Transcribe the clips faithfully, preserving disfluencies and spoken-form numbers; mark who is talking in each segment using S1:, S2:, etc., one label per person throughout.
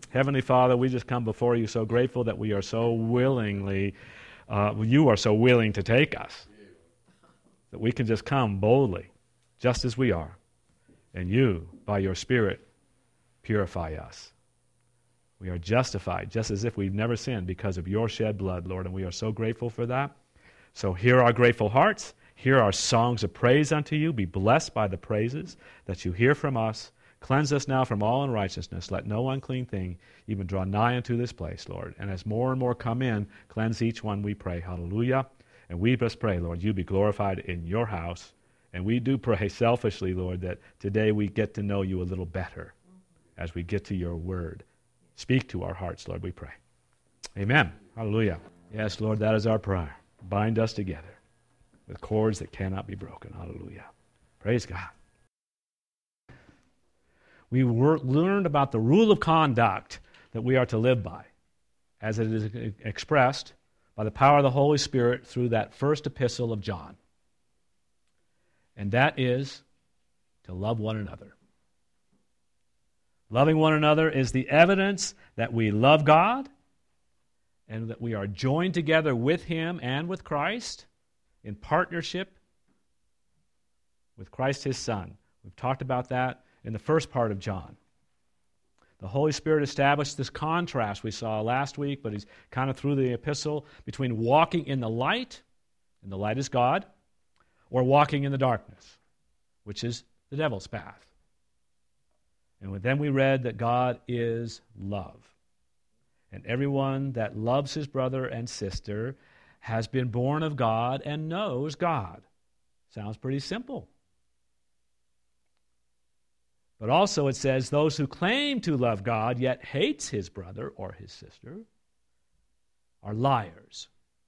S1: Heavenly Father, we just come before you so grateful that we are so willingly, uh, you are so willing to take us, that we can just come boldly, just as we are, and you, by your Spirit, purify us. We are justified, just as if we've never sinned because of your shed blood, Lord, and we are so grateful for that. So hear our grateful hearts, hear our songs of praise unto you, be blessed by the praises that you hear from us. Cleanse us now from all unrighteousness. Let no unclean thing even draw nigh unto this place, Lord. And as more and more come in, cleanse each one, we pray. Hallelujah. And we just pray, Lord, you be glorified in your house. And we do pray selfishly, Lord, that today we get to know you a little better as we get to your word. Speak to our hearts, Lord, we pray. Amen. Hallelujah. Yes, Lord, that is our prayer. Bind us together with cords that cannot be broken. Hallelujah. Praise God. We were, learned about the rule of conduct that we are to live by, as it is expressed by the power of the Holy Spirit through that first epistle of John. And that is to love one another. Loving one another is the evidence that we love God and that we are joined together with Him and with Christ in partnership with Christ His Son. We've talked about that in the first part of John. The Holy Spirit established this contrast we saw last week, but He's kind of through the epistle, between walking in the light, and the light is God, or walking in the darkness, which is the devil's path. And then we read that God is love. And everyone that loves his brother and sister has been born of God and knows God. Sounds pretty simple. But also it says, those who claim to love God yet hates his brother or his sister are liars.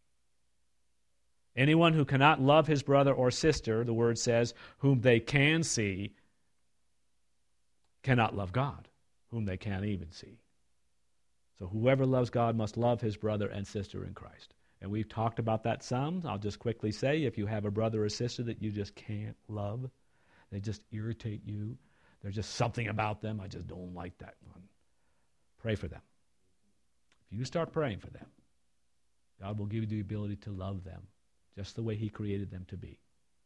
S1: Anyone who cannot love his brother or sister, the word says, whom they can see, cannot love God, whom they can't even see. So whoever loves God must love his brother and sister in Christ. And we've talked about that some. I'll just quickly say, if you have a brother or sister that you just can't love, they just irritate you, there's just something about them, I just don't like that one. Pray for them. If you start praying for them, God will give you the ability to love them just the way He created them to be.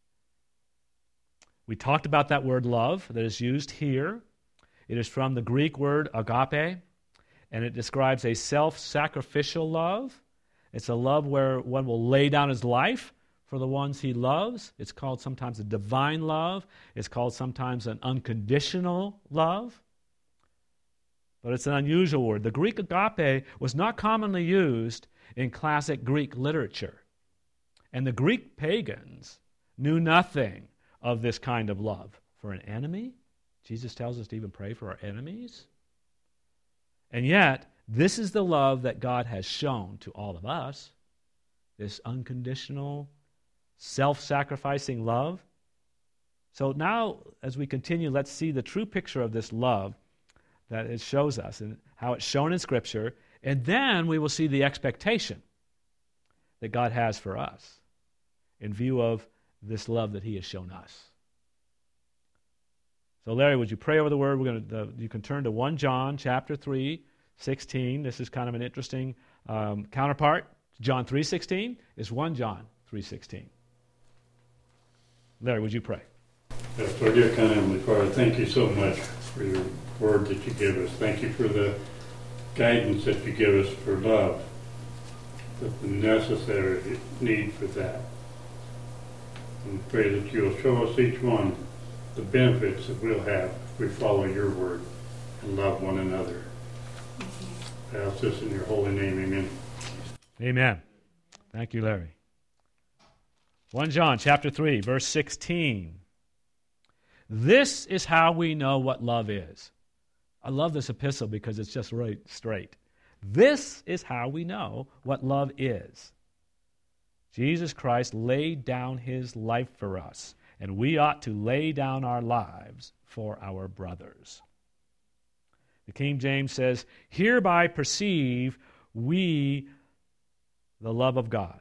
S1: We talked about that word love that is used here. It is from the Greek word agape, and it describes a self-sacrificial love. It's a love where one will lay down his life for the ones he loves. It's called sometimes a divine love. It's called sometimes an unconditional love. But it's an unusual word. The Greek agape was not commonly used in classic Greek literature. And the Greek pagans knew nothing of this kind of love. For an enemy? Jesus tells us to even pray for our enemies. And yet, this is the love that God has shown to all of us. This unconditional, self-sacrificing love. So now, as we continue, let's see the true picture of this love that it shows us and how it's shown in Scripture. And then we will see the expectation that God has for us in view of this love that He has shown us. So Larry, would you pray over the word? We're going to. Uh, you can turn to First John chapter three, sixteen. This is kind of an interesting um, counterpart. John three sixteen is First John three sixteen. Larry, would you pray?
S2: Yes, Lord, dear kind Heavenly Father, thank you so much for your word that you give us. Thank you for the guidance that you give us for love, the necessary need for that. And pray that you'll show us each one the benefits that we'll have if we follow your word and love one another. I ask this in your holy name, amen.
S1: Amen. Thank you, Larry. First John chapter three, verse sixteen. This is how we know what love is. I love this epistle because it's just right straight. This is how we know what love is. Jesus Christ laid down His life for us, and we ought to lay down our lives for our brothers. The King James says, hereby perceive we the love of God.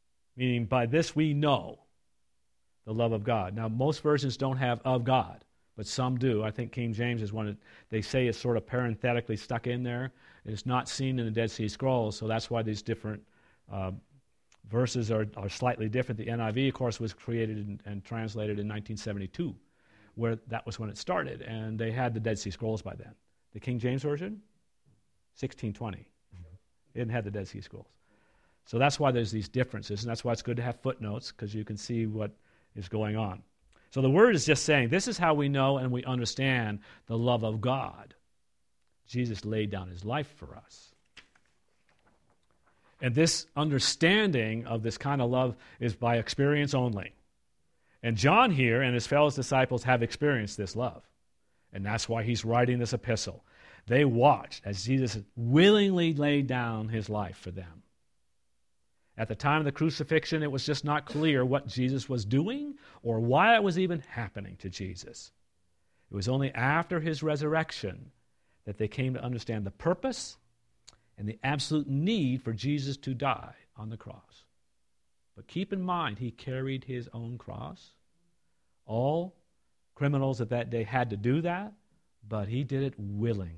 S1: Meaning by this we know the love of God. Now most versions don't have of God, but some do. I think King James is one that they say is sort of parenthetically stuck in there. It's not seen in the Dead Sea Scrolls, so that's why these different uh, verses are, are slightly different. The N I V, of course, was created and, and translated in nineteen seventy-two, where that was when it started, and they had the Dead Sea Scrolls by then. The King James Version, sixteen twenty. It didn't have the Dead Sea Scrolls. So that's why there's these differences, and that's why it's good to have footnotes, because you can see what is going on. So the Word is just saying, this is how we know and we understand the love of God. Jesus laid down his life for us. And this understanding of this kind of love is by experience only. And John here and his fellow disciples have experienced this love. And that's why he's writing this epistle. They watched as Jesus willingly laid down his life for them. At the time of the crucifixion, it was just not clear what Jesus was doing or why it was even happening to Jesus. It was only after his resurrection that they came to understand the purpose and the absolute need for Jesus to die on the cross. But keep in mind, he carried his own cross. All criminals at that day had to do that, but he did it willingly.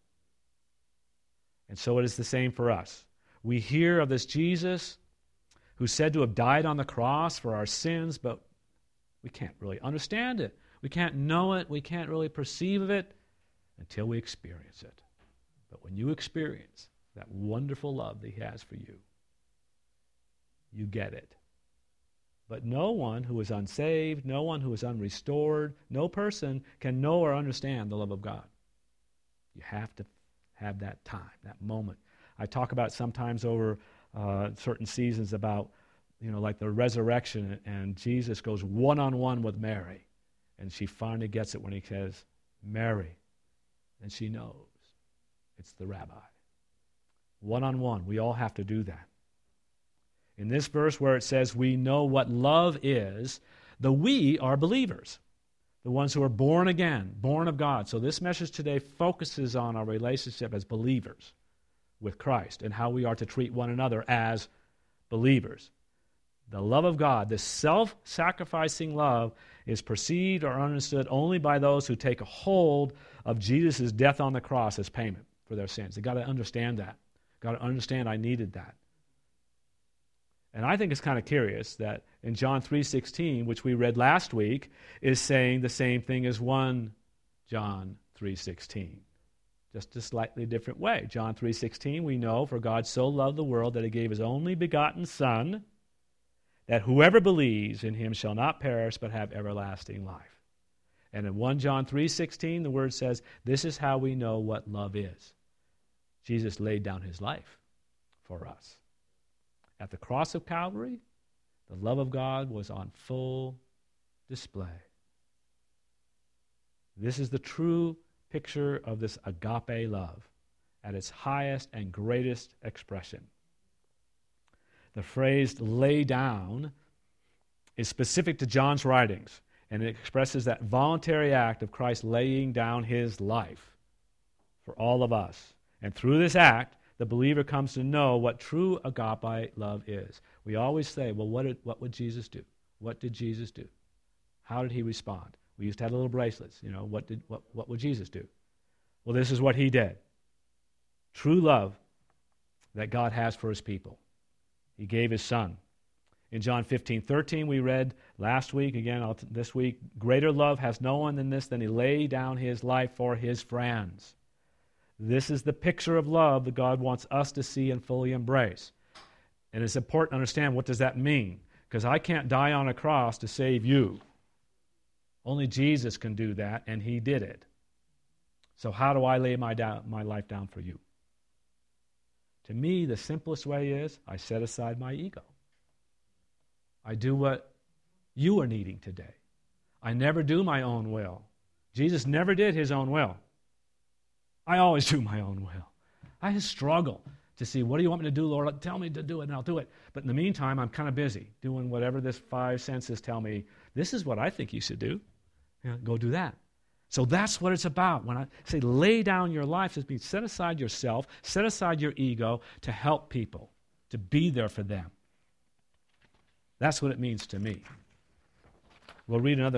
S1: And so it is the same for us. We hear of this Jesus who's said to have died on the cross for our sins, but we can't really understand it. We can't know it. We can't really perceive of it until we experience it. But when you experience that wonderful love that he has for you, you get it. But no one who is unsaved, no one who is unrestored, no person can know or understand the love of God. You have to have that time, that moment. I talk about sometimes over uh, certain seasons about, you know, like the resurrection, and Jesus goes one-on-one with Mary, and she finally gets it when he says, Mary, and she knows it's the rabbi. One-on-one, we all have to do that. In this verse where it says we know what love is, the we are believers, the ones who are born again, born of God. So this message today focuses on our relationship as believers with Christ and how we are to treat one another as believers. The love of God, this self-sacrificing love, is perceived or understood only by those who take a hold of Jesus' death on the cross as payment for their sins. They've got to understand that. Got to understand I needed that. And I think it's kind of curious that in John three sixteen, which we read last week, is saying the same thing as First John three sixteen. Just a slightly different way. John three sixteen, we know, for God so loved the world that he gave his only begotten Son, that whoever believes in him shall not perish but have everlasting life. And in First John three sixteen, the word says, this is how we know what love is. Jesus laid down his life for us. At the cross of Calvary, the love of God was on full display. This is the true picture of this agape love at its highest and greatest expression. The phrase lay down is specific to John's writings, and it expresses that voluntary act of Christ laying down his life for all of us. And through this act, the believer comes to know what true agape love is. We always say, well, what did, what would Jesus do? What did Jesus do? How did he respond? We used to have little bracelets. You know, what did what, what would Jesus do? Well, this is what he did. True love that God has for his people. He gave his Son. In John fifteen thirteen, we read last week, again I'll t- this week, greater love has no one than this, than he laid down his life for his friends. This is the picture of love that God wants us to see and fully embrace. And it's important to understand, what does that mean? Because I can't die on a cross to save you. Only Jesus can do that, and he did it. So how do I lay my, down, my life down for you? To me, the simplest way is I set aside my ego. I do what you are needing today. I never do my own will. Jesus never did his own will. I always do my own will. I just struggle to see, what do you want me to do, Lord? Tell me to do it, and I'll do it. But in the meantime, I'm kind of busy doing whatever this five senses tell me, this is what I think you should do. You know, go do that. So that's what it's about. When I say lay down your life, it means set aside yourself, set aside your ego to help people, to be there for them. That's what it means to me. We'll read another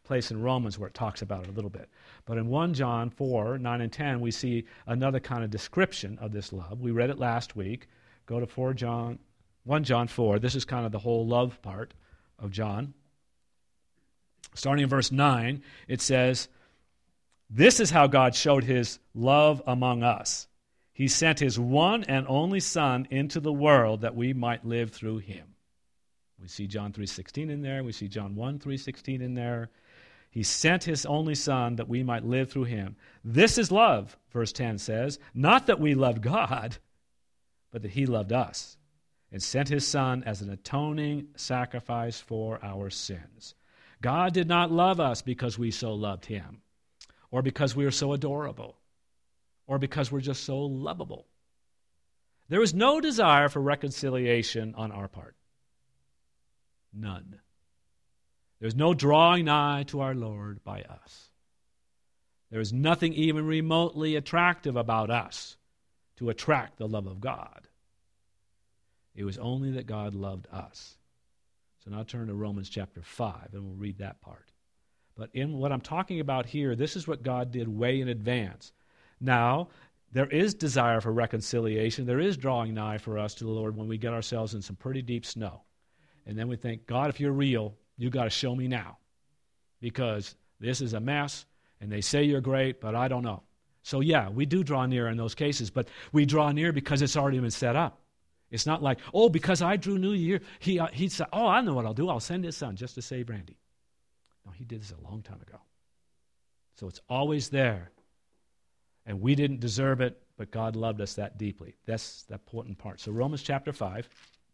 S1: place in Romans where it talks about it a little bit. But in First John four, nine and ten, we see another kind of description of this love. We read it last week. Go to First John, First John four. This is kind of the whole love part of John. Starting in verse nine, it says, "This is how God showed his love among us. He sent his one and only Son into the world that we might live through him." We see John three sixteen in there. We see John one, three sixteen in there. He sent his only Son that we might live through him. This is love, verse ten says, not that we loved God, but that he loved us and sent his Son as an atoning sacrifice for our sins. God did not love us because we so loved him, or because we are so adorable, or because we're just so lovable. There is no desire for reconciliation on our part. None. There's no drawing nigh to our Lord by us. There is nothing even remotely attractive about us to attract the love of God. It was only that God loved us. So now turn to Romans chapter five, and we'll read that part. But in what I'm talking about here, this is what God did way in advance. Now, there is desire for reconciliation. There is drawing nigh for us to the Lord when we get ourselves in some pretty deep snow. And then we think, God, if you're real, you got to show me now. Because this is a mess, and they say you're great, but I don't know. So yeah, we do draw near in those cases, but we draw near because it's already been set up. It's not like, oh, because I drew New Year, he, uh, he said, oh, I know what I'll do. I'll send his Son just to save Randy. No, he did this a long time ago. So it's always there. And we didn't deserve it, but God loved us that deeply. That's the important part. So Romans chapter five.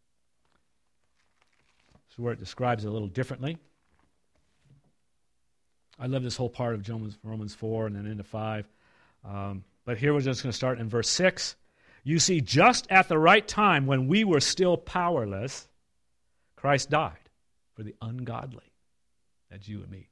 S1: This is where it describes it a little differently. I love this whole part of Romans four and then into five. Um, but here we're just going to start in verse six. You see, just at the right time when we were still powerless, Christ died for the ungodly. That's you and me.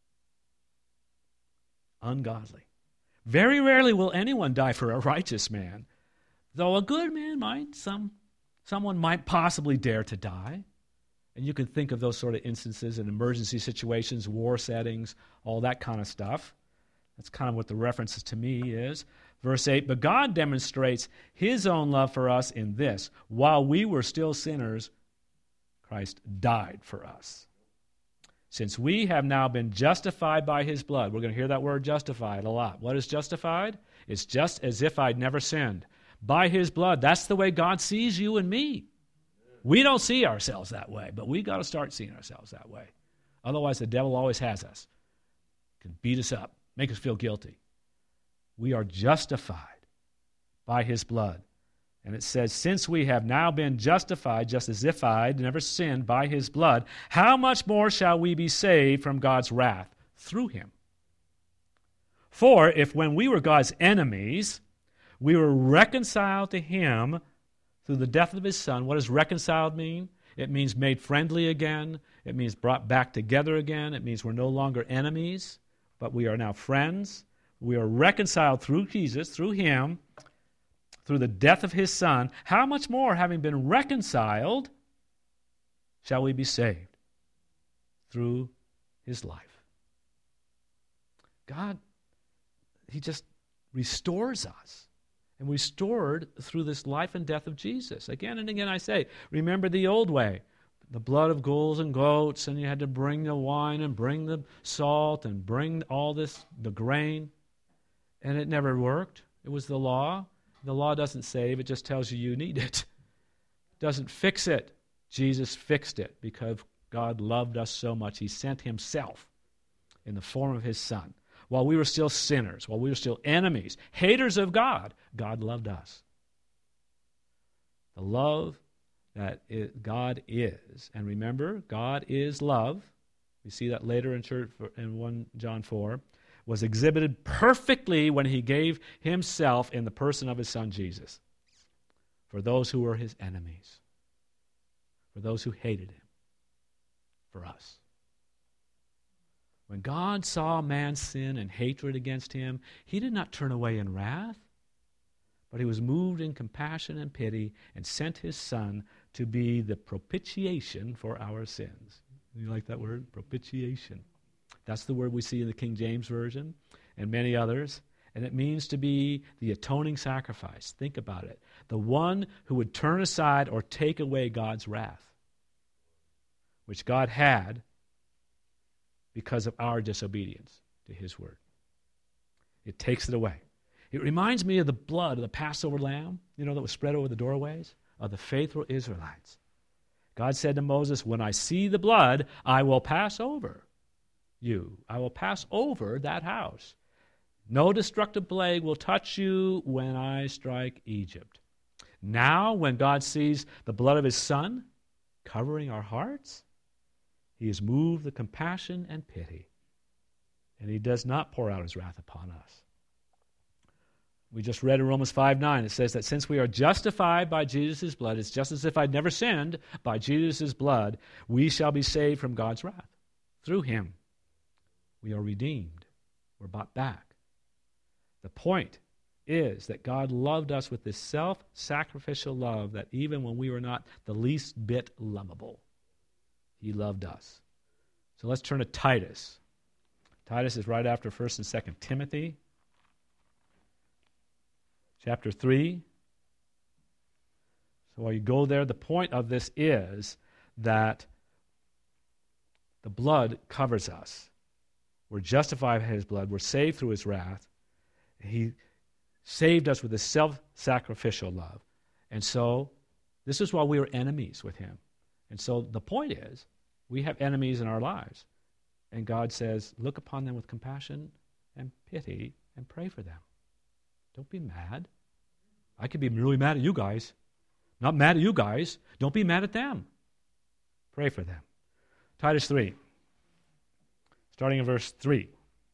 S1: Ungodly. Very rarely will anyone die for a righteous man, though a good man might. Some, someone might possibly dare to die. And you can think of those sort of instances in emergency situations, war settings, all that kind of stuff. That's kind of what the references to me is. Verse eight, but God demonstrates his own love for us in this. While we were still sinners, Christ died for us. Since we have now been justified by his blood. We're going to hear that word justified a lot. What is justified? It's just as if I'd never sinned. By his blood. That's the way God sees you and me. We don't see ourselves that way, but we got to start seeing ourselves that way. Otherwise, the devil always has us. Can beat us up, make us feel guilty. We are justified by his blood. And it says, since we have now been justified, just as if I'd never sinned by his blood, how much more shall we be saved from God's wrath through him? For if when we were God's enemies, we were reconciled to him through the death of his Son. What does reconciled mean? It means made friendly again. It means brought back together again. It means we're no longer enemies, but we are now friends. We are reconciled through Jesus, through him, through the death of his Son. How much more, having been reconciled, shall we be saved? Through his life. God, he just restores us. And restored through this life and death of Jesus. Again and again I say, remember the old way. The blood of bulls and goats, and you had to bring the wine and bring the salt and bring all this, the grain. And it never worked. It was the law. The law doesn't save, it just tells you you need it. It doesn't fix it. Jesus fixed it because God loved us so much. He sent himself in the form of his Son. While we were still sinners, while we were still enemies, haters of God, God loved us. The love that it, God is. And remember, God is love. We see that later in, church, in First John four. Was exhibited perfectly when he gave himself in the person of his Son Jesus. For those who were his enemies. For those who hated him. For us. When God saw man's sin and hatred against him, he did not turn away in wrath, but he was moved in compassion and pity and sent his Son to be the propitiation for our sins. You like that word? Propitiation. That's the word we see in the King James Version and many others. And it means to be the atoning sacrifice. Think about it. The one who would turn aside or take away God's wrath, which God had because of our disobedience to his word. It takes it away. It reminds me of the blood of the Passover lamb, you know, that was spread over the doorways of the faithful Israelites. God said to Moses, when I see the blood, I will pass over you. I will pass over that house. No destructive plague will touch you when I strike Egypt. Now, when God sees the blood of his Son covering our hearts, he is moved with compassion and pity, and he does not pour out his wrath upon us. We just read in Romans five nine, it says that since we are justified by Jesus' blood, it's just as if I'd never sinned, by Jesus' blood, we shall be saved from God's wrath. Through him, we are redeemed. We're bought back. The point is that God loved us with this self-sacrificial love that even when we were not the least bit lovable, he loved us. So let's turn to Titus. Titus is right after First and Second Timothy. Chapter three. So while you go there, the point of this is that the blood covers us. We're justified by his blood. We're saved through his wrath. He saved us with his self-sacrificial love. And so this is why we were enemies with him. And so the point is, we have enemies in our lives. And God says, look upon them with compassion and pity and pray for them. Don't be mad. I could be really mad at you guys. Not mad at you guys. Don't be mad at them. Pray for them. Titus three, starting in verse three.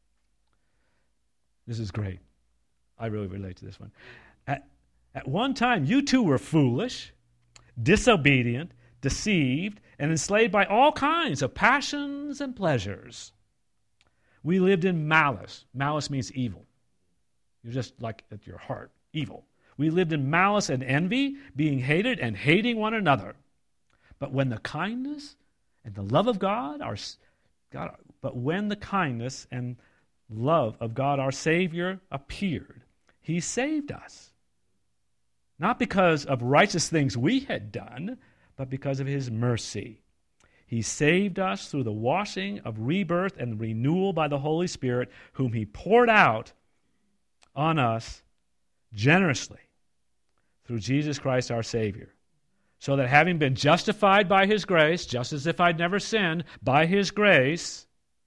S1: This is great. I really relate to this one. At, at one time, you too were foolish, disobedient, deceived, and enslaved by all kinds of passions and pleasures. We lived in malice. Malice means evil. You're just like at your heart, evil. We lived in malice and envy, being hated and hating one another. But when the kindness and the love of God, our God, but when the kindness and love of God, our Savior, appeared, he saved us. Not because of righteous things we had done, but because of his mercy. He saved us through the washing of rebirth and renewal by the Holy Spirit, whom he poured out on us generously through Jesus Christ our Savior, so that having been justified by his grace, just as if I'd never sinned, by his grace,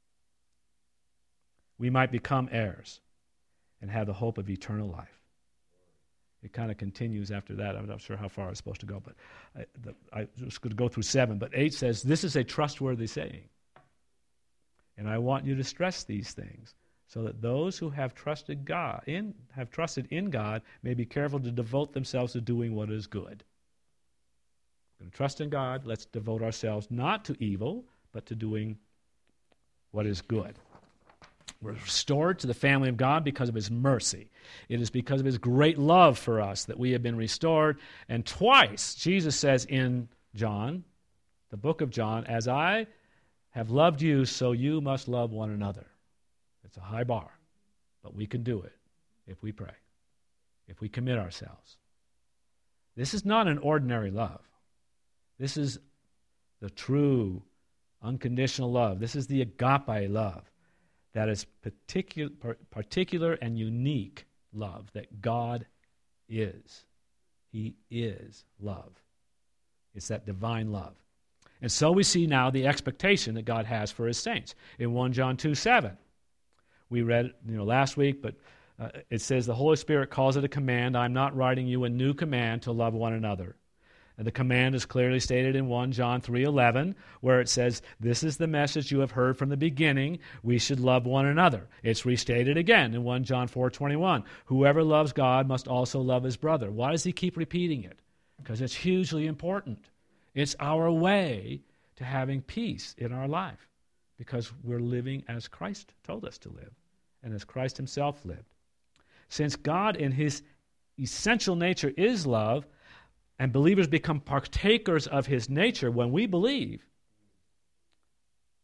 S1: we might become heirs and have the hope of eternal life. It kind of continues after that. I'm not sure how far I was supposed to go, but I, the, I was going to go through seven. But eight says, this is a trustworthy saying. And I want you to stress these things so that those who have trusted God, in, have trusted in God, may be careful to devote themselves to doing what is good. We're going to trust in God. Let's devote ourselves not to evil, but to doing what is good. We're restored to the family of God because of his mercy. It is because of his great love for us that we have been restored. And twice, Jesus says in John, the book of John, as I have loved you, so you must love one another. It's a high bar, but we can do it if we pray, if we commit ourselves. This is not an ordinary love. This is the true, unconditional love. This is the agape love. That is particular, particular and unique love that God is. He is love. It's that divine love. And so we see now the expectation that God has for his saints. In First John two seven, we read you know, last week, but uh, it says the Holy Spirit calls it a command. I'm not writing you a new command to love one another. And the command is clearly stated in First John three eleven, where it says, this is the message you have heard from the beginning, we should love one another. It's restated again in First John four twenty-one, whoever loves God must also love his brother. Why does he keep repeating it? Because it's hugely important. It's our way to having peace in our life, because we're living as Christ told us to live, and as Christ himself lived. Since God in his essential nature is love, and believers become partakers of his nature when we believe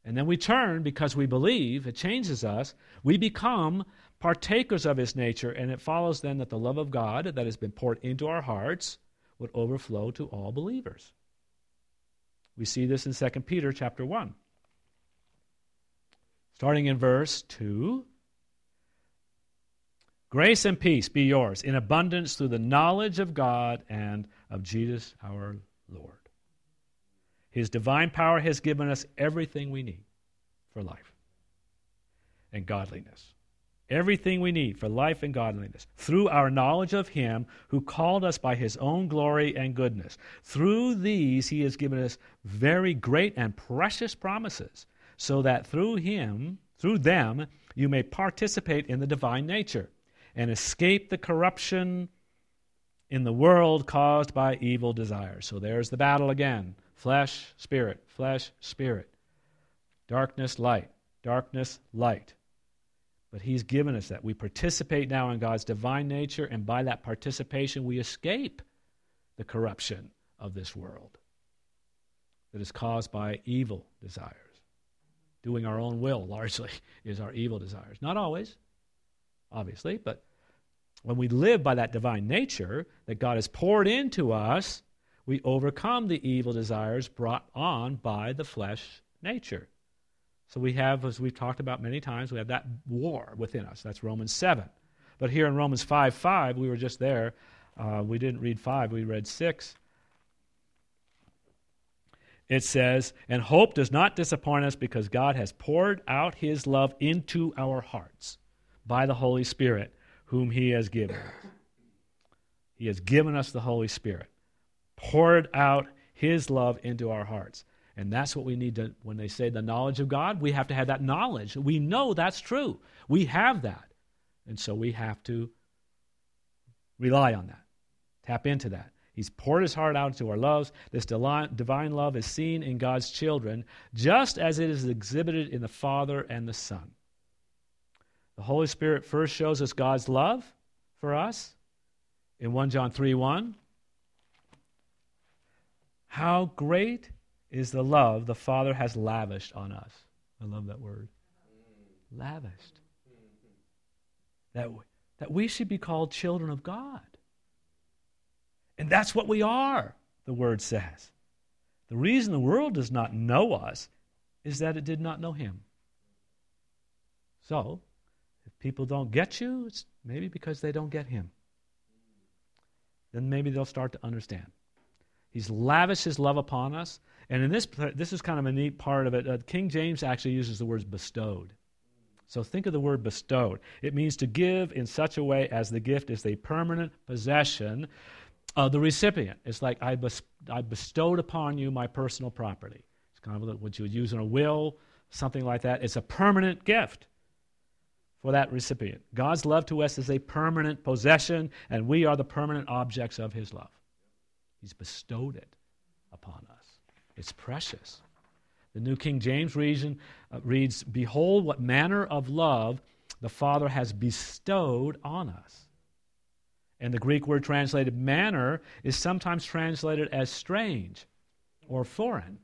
S1: And then we turn because we believe, it changes us. We become partakers of his nature, and it follows then that the love of God that has been poured into our hearts would overflow to all believers. We see this in Second Peter chapter one. Starting in verse two. Grace and peace be yours in abundance through the knowledge of God and of Jesus our Lord. His divine power has given us everything we need for life and godliness. Everything we need for life and godliness through our knowledge of him who called us by his own glory and goodness. Through these he has given us very great and precious promises, so that through him, through them, you may participate in the divine nature and escape the corruption in the world caused by evil desires. So there's the battle again. Flesh, spirit, flesh, spirit. Darkness, light, darkness, light. But he's given us that. We participate now in God's divine nature, and by that participation we escape the corruption of this world that is caused by evil desires. Doing our own will, largely, is our evil desires. Not always, obviously, but when we live by that divine nature that God has poured into us, we overcome the evil desires brought on by the flesh nature. So we have, as we've talked about many times, we have that war within us. That's Romans seven. But here in Romans five five, we were just there. Uh, we didn't read five, we read six. It says, and hope does not disappoint us because God has poured out his love into our hearts by the Holy Spirit, whom he has given us. He has given us the Holy Spirit, poured out his love into our hearts. And that's what we need to, when they say the knowledge of God, we have to have that knowledge. We know that's true. We have that. And so we have to rely on that, tap into that. He's poured his heart out into our loves. This divine love is seen in God's children, just as it is exhibited in the Father and the Son. The Holy Spirit first shows us God's love for us in First John three one. How great is the love the Father has lavished on us. I love that word. Lavished. That, that we should be called children of God. And that's what we are, the Word says. The reason the world does not know us is that it did not know him. So, if people don't get you, it's maybe because they don't get him. Then maybe they'll start to understand. He's lavished his love upon us. And in this, this is kind of a neat part of it. Uh, King James actually uses the word bestowed. So think of the word bestowed. It means to give in such a way as the gift is a permanent possession of the recipient. It's like I, bes- I bestowed upon you my personal property. It's kind of what you would use in a will, something like that. It's a permanent gift for that recipient. God's love to us is a permanent possession, and we are the permanent objects of his love. He's bestowed it upon us. It's precious. The New King James reason, uh, reads, behold what manner of love the Father has bestowed on us. And the Greek word translated manner is sometimes translated as strange or foreign.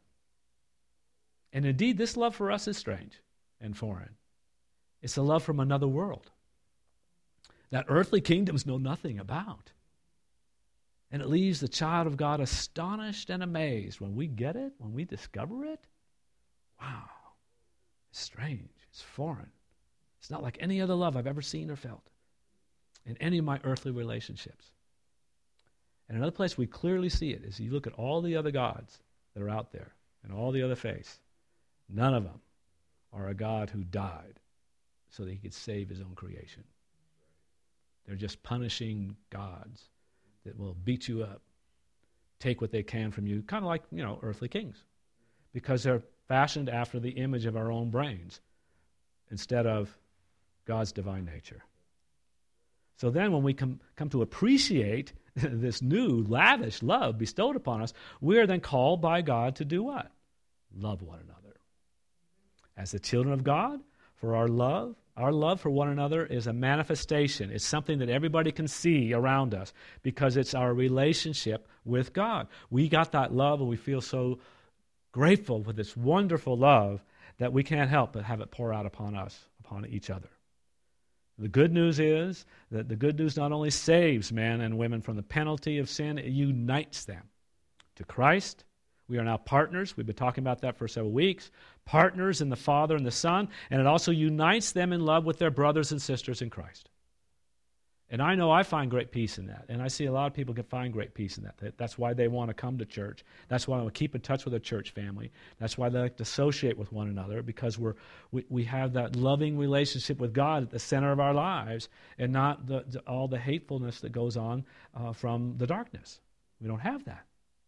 S1: And indeed, this love for us is strange and foreign. It's a love from another world that earthly kingdoms know nothing about. And it leaves the child of God astonished and amazed when we get it, when we discover it. Wow, it's strange, it's foreign. It's not like any other love I've ever seen or felt in any of my earthly relationships. And another place we clearly see it is you look at all the other gods that are out there and all the other faiths. None of them are a God who died so that he could save his own creation. They're just punishing gods that will beat you up, take what they can from you, kind of like, you know, earthly kings, because they're fashioned after the image of our own brains instead of God's divine nature. So then when we come, come to appreciate this new lavish love bestowed upon us, we are then called by God to do what? Love one another. As the children of God, for our love, our love for one another is a manifestation. It's something that everybody can see around us because it's our relationship with God. We got that love and we feel so grateful for this wonderful love that we can't help but have it pour out upon us, upon each other. The good news is that the good news not only saves men and women from the penalty of sin, it unites them to Christ. We are now partners. We've been talking about that for several weeks. Partners in the Father and the Son, and it also unites them in love with their brothers and sisters in Christ. And I know I find great peace in that, and I see a lot of people can find great peace in that. That's why they want to come to church. That's why they want to keep in touch with their church family. That's why they like to associate with one another, because we're, we, we have that loving relationship with God at the center of our lives, and not the, the, all the hatefulness that goes on uh, from the darkness. We don't have that.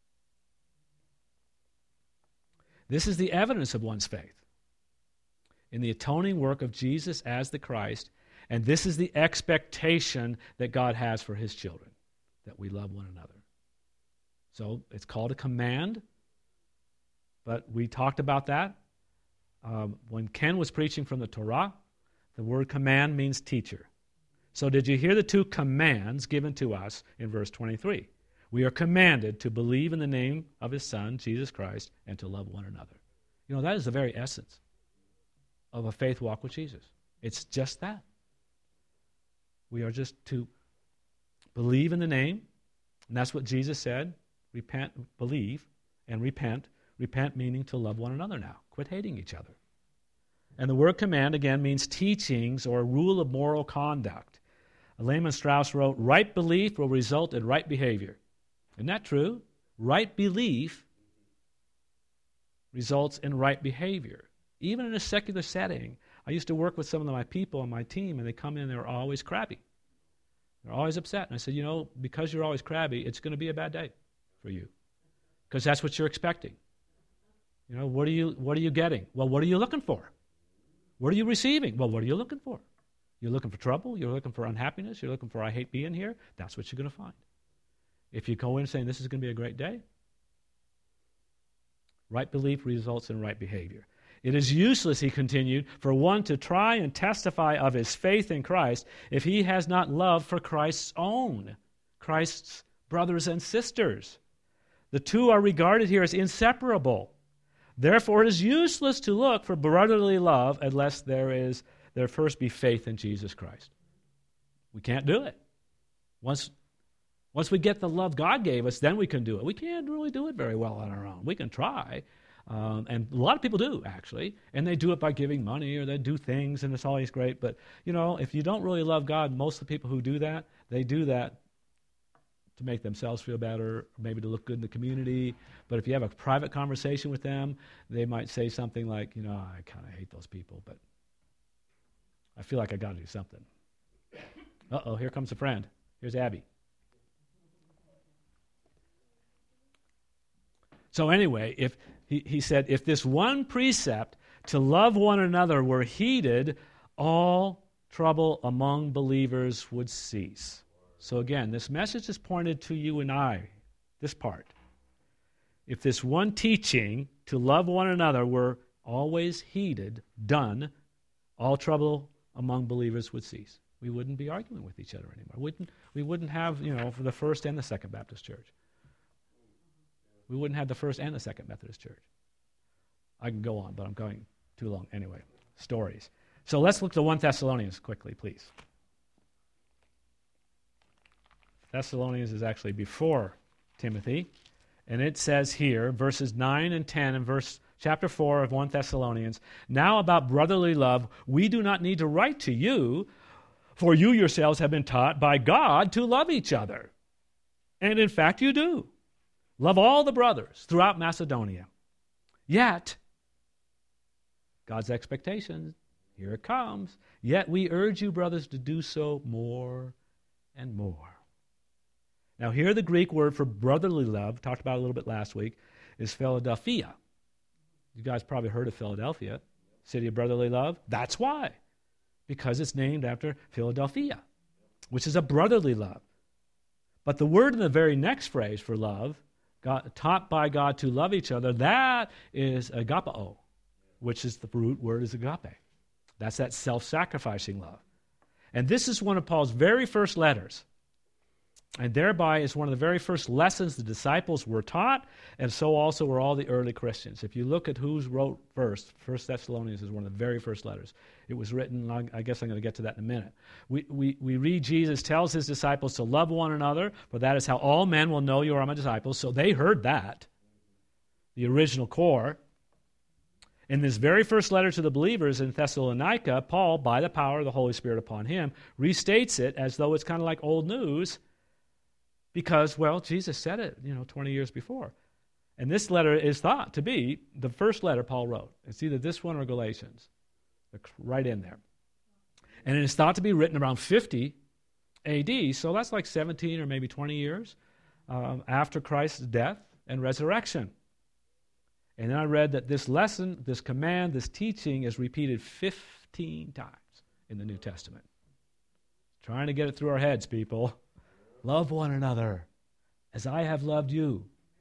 S1: This is the evidence of one's faith in the atoning work of Jesus as the Christ, and this is the expectation that God has for his children, that we love one another. So it's called a command, but we talked about that. Um, when Ken was preaching from the Torah, the word command means teacher. So did you hear the two commands given to us in verse twenty-three? We are commanded to believe in the name of his Son, Jesus Christ, and to love one another. You know, that is the very essence of a faith walk with Jesus. It's just that. We are just to believe in the name, and that's what Jesus said. Repent, believe, and repent. Repent meaning to love one another now. Quit hating each other. And the word command, again, means teachings or rule of moral conduct. Lehman Strauss wrote, right belief will result in right behavior. Isn't that true? Right belief results in right behavior. Even in a secular setting, I used to work with some of my people on my team, and they come in and they're always crabby. They're always upset. And I said, you know, because you're always crabby, it's going to be a bad day for you, because that's what you're expecting. You know, what are you, what are you getting? Well, what are you looking for? What are you receiving? Well, what are you looking for? You're looking for trouble? You're looking for unhappiness? You're looking for, I hate being here? That's what you're going to find. If you go in saying this is going to be a great day, right belief results in right behavior. It is useless, he continued, for one to try and testify of his faith in Christ if he has not love for Christ's own, Christ's brothers and sisters. The two are regarded here as inseparable. Therefore, it is useless to look for brotherly love unless there is there first be faith in Jesus Christ. We can't do it. Once Once we get the love God gave us, then we can do it. We can't really do it very well on our own. We can try, um, and a lot of people do, actually, and they do it by giving money or they do things, and it's always great. But, you know, if you don't really love God, most of the people who do that, they do that to make themselves feel better, or maybe to look good in the community. But if you have a private conversation with them, they might say something like, you know, I kind of hate those people, but I feel like I got to do something. Uh-oh, here comes a friend. Here's Abby. So anyway, if he, he said, if this one precept to love one another were heeded, all trouble among believers would cease. So again, this message is pointed to you and I, this part. If this one teaching to love one another were always heeded, done, all trouble among believers would cease. We wouldn't be arguing with each other anymore. We wouldn't, we wouldn't have, you know, for the First and the Second Baptist Church. We wouldn't have the First and the Second Methodist Church. I can go on, but I'm going too long. Anyway, stories. So let's look to First Thessalonians quickly, please. Thessalonians is actually before Timothy, and it says here, verses nine and ten in verse chapter four of First Thessalonians, now about brotherly love, we do not need to write to you, for you yourselves have been taught by God to love each other. And in fact, you do. Love all the brothers throughout Macedonia. Yet, God's expectation, here it comes, yet we urge you, brothers, to do so more and more. Now here the Greek word for brotherly love, talked about a little bit last week, is Philadelphia. You guys probably heard of Philadelphia, city of brotherly love. That's why. Because it's named after Philadelphia, which is a brotherly love. But the word in the very next phrase for love, God, taught by God to love each other, that is agapao, which is the root word is agape. That's that self-sacrificing love. And this is one of Paul's very first letters. And thereby is one of the very first lessons the disciples were taught, and so also were all the early Christians. If you look at who wrote first, First Thessalonians is one of the very first letters. It was written, I guess I'm going to get to that in a minute. We, we, we read Jesus tells his disciples to love one another, for that is how all men will know you are my disciples. So they heard that, the original core. In this very first letter to the believers in Thessalonica, Paul, by the power of the Holy Spirit upon him, restates it as though it's kind of like old news, because, well, Jesus said it, you know, twenty years before. And this letter is thought to be the first letter Paul wrote. It's either this one or Galatians. They're right in there. And it is thought to be written around fifty A D, so that's like seventeen or maybe twenty years um, after Christ's death and resurrection. And then I read that this lesson, this command, this teaching is repeated fifteen times in the New Testament. Trying to get it through our heads, people. Love one another as I have loved you.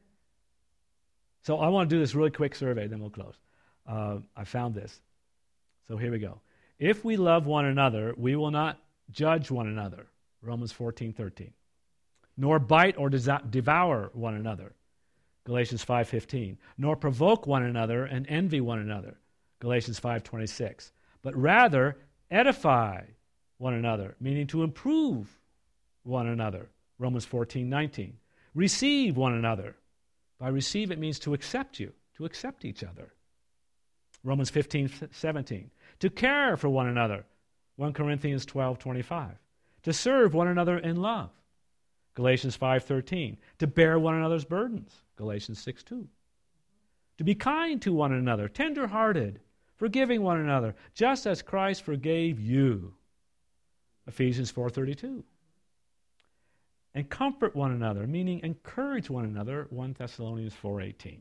S1: So I want to do this really quick survey, then we'll close. Uh, I found this. So here we go. If we love one another, we will not judge one another. Romans fourteen thirteen. Nor bite or desa- devour one another. Galatians five fifteen. Nor provoke one another and envy one another. Galatians five twenty-six. But rather edify one another, meaning to improve one another. Romans fourteen nineteen. Receive one another. By receive, it means to accept you, to accept each other. Romans fifteen seventeen. To care for one another. First Corinthians twelve twenty-five. To serve one another in love. Galatians five thirteen. To bear one another's burdens. Galatians six two. To be kind to one another, tender-hearted, forgiving one another, just as Christ forgave you. Ephesians four thirty-two. And comfort one another, meaning encourage one another, First Thessalonians four eighteen.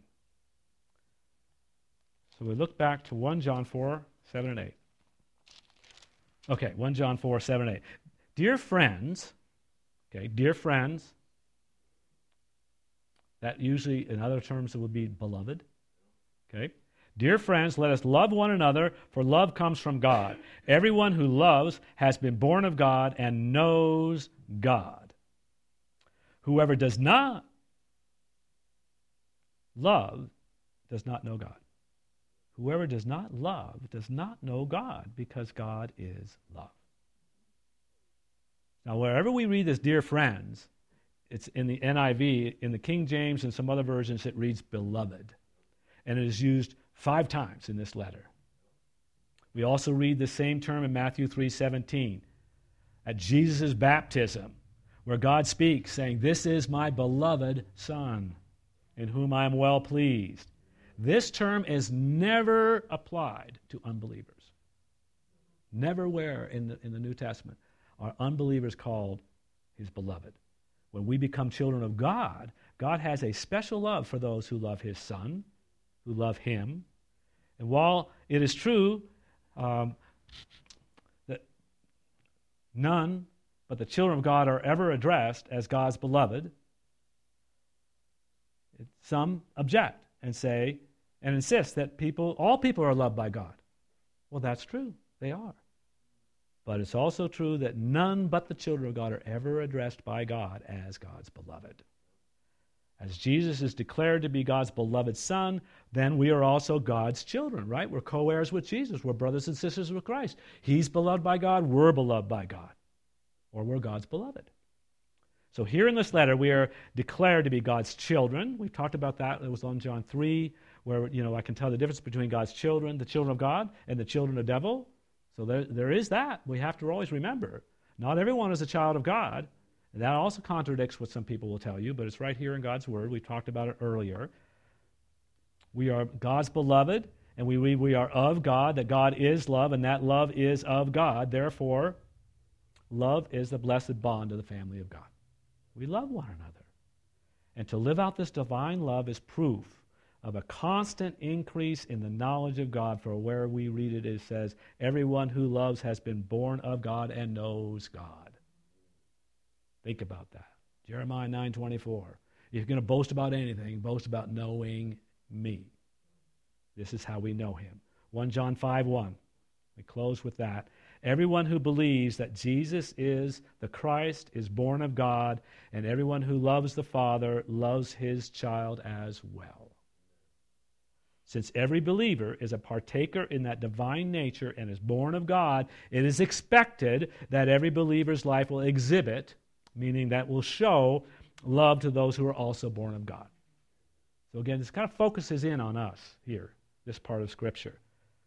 S1: So we look back to First John four, seven and eight. Okay, First John four, seven and eight. Dear friends, okay, dear friends, that usually in other terms it would be beloved. Okay? Dear friends, let us love one another, for love comes from God. Everyone who loves has been born of God and knows God. Whoever does not love does not know God. Whoever does not love does not know God, because God is love. Now, wherever we read this, dear friends, it's in the N I V, in the King James and some other versions it reads beloved. And it is used five times in this letter. We also read the same term in Matthew three seventeen at Jesus' baptism, where God speaks, saying, "This is my beloved Son, in whom I am well pleased." This term is never applied to unbelievers. Never where in the, in the New Testament are unbelievers called his beloved. When we become children of God, God has a special love for those who love his Son, who love him. And while it is true um, that none but the children of God are ever addressed as God's beloved, some object and say and insist that people, all people are loved by God. Well, that's true. They are. But it's also true that none but the children of God are ever addressed by God as God's beloved. As Jesus is declared to be God's beloved Son, then we are also God's children, right? We're co-heirs with Jesus. We're brothers and sisters with Christ. He's beloved by God. We're beloved by God. Or we're God's beloved. So here in this letter, we are declared to be God's children. We talked about that. It was on John three, where, you know, I can tell the difference between God's children, the children of God, and the children of the devil. So there, there is that. We have to always remember. Not everyone is a child of God. And that also contradicts what some people will tell you, but it's right here in God's Word. We talked about it earlier. We are God's beloved, and we read we are of God, that God is love, and that love is of God. Therefore, love is the blessed bond of the family of God. We love one another. And to live out this divine love is proof of a constant increase in the knowledge of God. For where we read it, it says, everyone who loves has been born of God and knows God. Think about that. Jeremiah nine twenty-four. If you're going to boast about anything, boast about knowing me. This is how we know him. First John five one. We close with that. Everyone who believes that Jesus is the Christ is born of God, and everyone who loves the Father loves his child as well. Since every believer is a partaker in that divine nature and is born of God, it is expected that every believer's life will exhibit, meaning that will show, love to those who are also born of God. So again, this kind of focuses in on us here, this part of Scripture.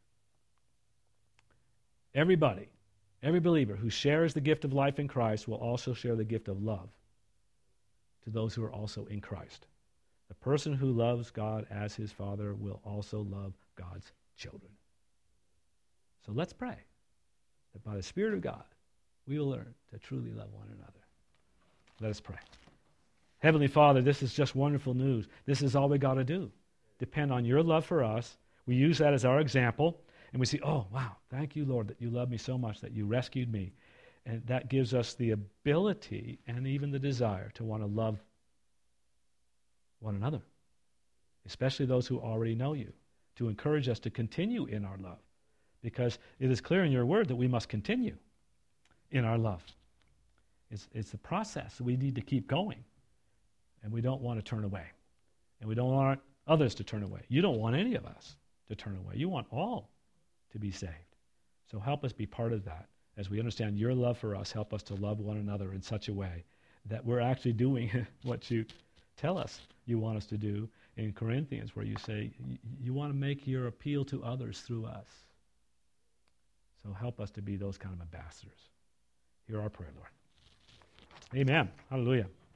S1: Everybody, every believer who shares the gift of life in Christ will also share the gift of love to those who are also in Christ. The person who loves God as his Father will also love God's children. So let's pray that by the Spirit of God, we will learn to truly love one another. Let us pray. Heavenly Father, this is just wonderful news. This is all we got to do. Depend on your love for us. We use that as our example, and we see, oh, wow, thank you, Lord, that you love me so much, that you rescued me. And that gives us the ability and even the desire to want to love one another, especially those who already know you, to encourage us to continue in our love, because it is clear in your word that we must continue in our love. It's, it's the process. We need to keep going, and we don't want to turn away, and we don't want others to turn away. You don't want any of us to turn away. You want all to be saved. So help us be part of that. As we understand your love for us, help us to love one another in such a way that we're actually doing what you tell us you want us to do in Corinthians, where you say you want to make your appeal to others through us. So help us to be those kind of ambassadors. Hear our prayer, Lord. Amen. Hallelujah.